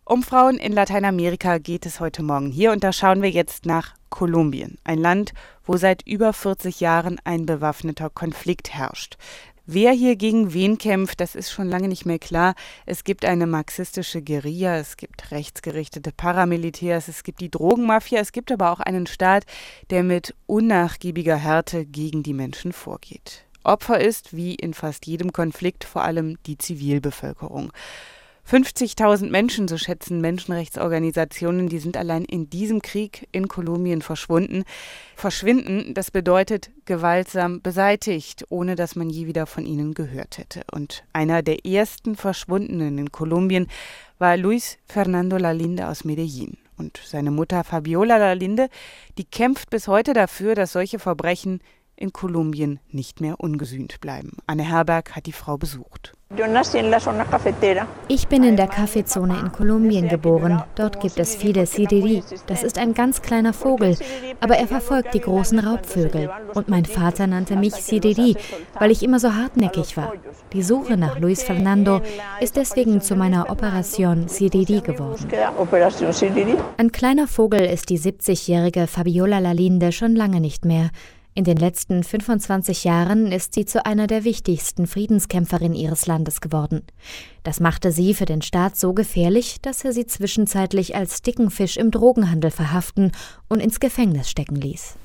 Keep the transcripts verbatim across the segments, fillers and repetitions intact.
Um Frauen in Lateinamerika geht es heute Morgen hier und da schauen wir jetzt nach Kolumbien, ein Land, wo seit über vierzig Jahren ein bewaffneter Konflikt herrscht. Wer hier gegen wen kämpft, das ist schon lange nicht mehr klar. Es gibt eine marxistische Guerilla, es gibt rechtsgerichtete Paramilitärs, es gibt die Drogenmafia, es gibt aber auch einen Staat, der mit unnachgiebiger Härte gegen die Menschen vorgeht. Opfer ist, wie in fast jedem Konflikt, vor allem die Zivilbevölkerung. fünfzigtausend Menschen, so schätzen Menschenrechtsorganisationen, die sind allein in diesem Krieg in Kolumbien verschwunden. Verschwinden, das bedeutet gewaltsam beseitigt, ohne dass man je wieder von ihnen gehört hätte. Und einer der ersten Verschwundenen in Kolumbien war Luis Fernando Lalinde aus Medellín. Und seine Mutter Fabiola Lalinde, die kämpft bis heute dafür, dass solche Verbrechen in Kolumbien nicht mehr ungesühnt bleiben. Anne Herberg hat die Frau besucht. Ich bin in der Kaffeezone in Kolumbien geboren. Dort gibt es viele Siriri. Das ist ein ganz kleiner Vogel, aber er verfolgt die großen Raubvögel. Und mein Vater nannte mich Siriri, weil ich immer so hartnäckig war. Die Suche nach Luis Fernando ist deswegen zu meiner Operation Siriri geworden. Ein kleiner Vogel ist die siebzigjährige Fabiola Lalinde schon lange nicht mehr. In den letzten fünfundzwanzig Jahren ist sie zu einer der wichtigsten Friedenskämpferinnen ihres Landes geworden. Das machte sie für den Staat so gefährlich, dass er sie zwischenzeitlich als dicken Fisch im Drogenhandel verhaften und ins Gefängnis stecken ließ.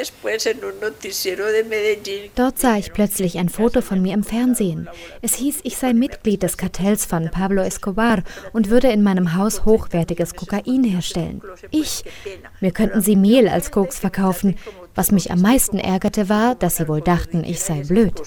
Dort sah ich plötzlich ein Foto von mir im Fernsehen. Es hieß, ich sei Mitglied des Kartells von Pablo Escobar und würde in meinem Haus hochwertiges Kokain herstellen. Ich, mir könnten sie Mehl als Koks verkaufen. Was mich am meisten ärgerte, war, dass sie wohl dachten, ich sei blöd.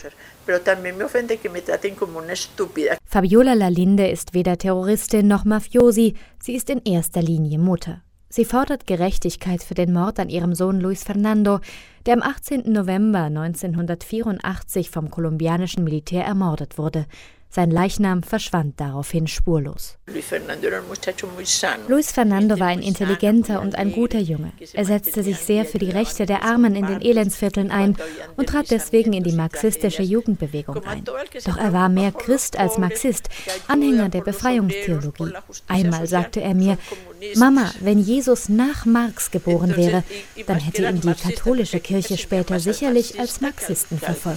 Fabiola Lalinde ist weder Terroristin noch Mafiosi, sie ist in erster Linie Mutter. Sie fordert Gerechtigkeit für den Mord an ihrem Sohn Luis Fernando, der am achtzehnten November neunzehnhundertvierundachtzig vom kolumbianischen Militär ermordet wurde. Sein Leichnam verschwand daraufhin spurlos. Luis Fernando war ein intelligenter und ein guter Junge. Er setzte sich sehr für die Rechte der Armen in den Elendsvierteln ein und trat deswegen in die marxistische Jugendbewegung ein. Doch er war mehr Christ als Marxist, Anhänger der Befreiungstheologie. Einmal sagte er mir: Mama, wenn Jesus nach Marx geboren wäre, dann hätte ihn die katholische Kirche später sicherlich als Marxisten verfolgt.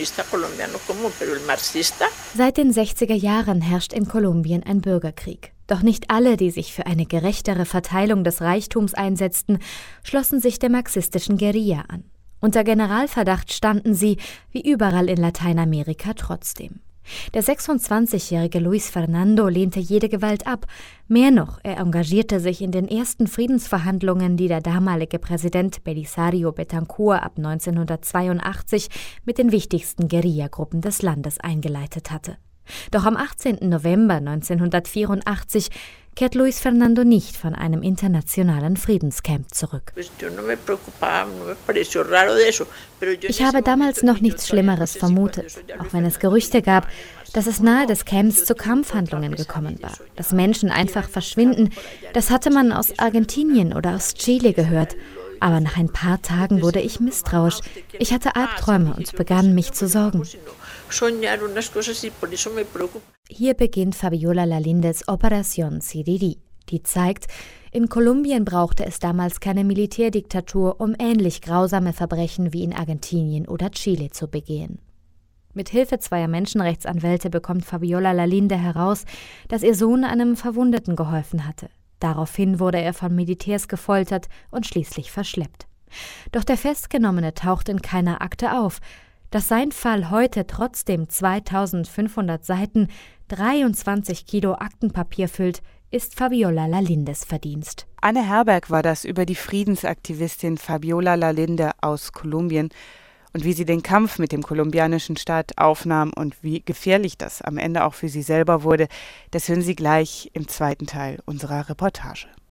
Seit den sechziger Jahren herrscht in Kolumbien ein Bürgerkrieg. Doch nicht alle, die sich für eine gerechtere Verteilung des Reichtums einsetzten, schlossen sich der marxistischen Guerilla an. Unter Generalverdacht standen sie, wie überall in Lateinamerika, trotzdem. Der sechsundzwanzigjährige Luis Fernando lehnte jede Gewalt ab. Mehr noch, er engagierte sich in den ersten Friedensverhandlungen, die der damalige Präsident Belisario Betancur ab neunzehnhundertzweiundachtzig mit den wichtigsten Guerillagruppen des Landes eingeleitet hatte. Doch am achtzehnten November neunzehnhundertvierundachtzig kehrt Luis Fernando nicht von einem internationalen Friedenscamp zurück. Ich habe damals noch nichts Schlimmeres vermutet, auch wenn es Gerüchte gab, dass es nahe des Camps zu Kampfhandlungen gekommen war. Dass Menschen einfach verschwinden, das hatte man aus Argentinien oder aus Chile gehört. Aber nach ein paar Tagen wurde ich misstrauisch. Ich hatte Albträume und begann, mich zu sorgen. Hier beginnt Fabiola Lalindes Operation Siriri, die zeigt, in Kolumbien brauchte es damals keine Militärdiktatur, um ähnlich grausame Verbrechen wie in Argentinien oder Chile zu begehen. Mit Hilfe zweier Menschenrechtsanwälte bekommt Fabiola Lalinde heraus, dass ihr Sohn einem Verwundeten geholfen hatte. Daraufhin wurde er von Militärs gefoltert und schließlich verschleppt. Doch der Festgenommene taucht in keiner Akte auf. Dass sein Fall heute trotzdem zweitausendfünfhundert Seiten, dreiundzwanzig Kilo Aktenpapier füllt, ist Fabiola Lalindes Verdienst. Anne Herberg war das über die Friedensaktivistin Fabiola Lalinde aus Kolumbien und wie sie den Kampf mit dem kolumbianischen Staat aufnahm und wie gefährlich das am Ende auch für sie selber wurde. Das hören Sie gleich im zweiten Teil unserer Reportage.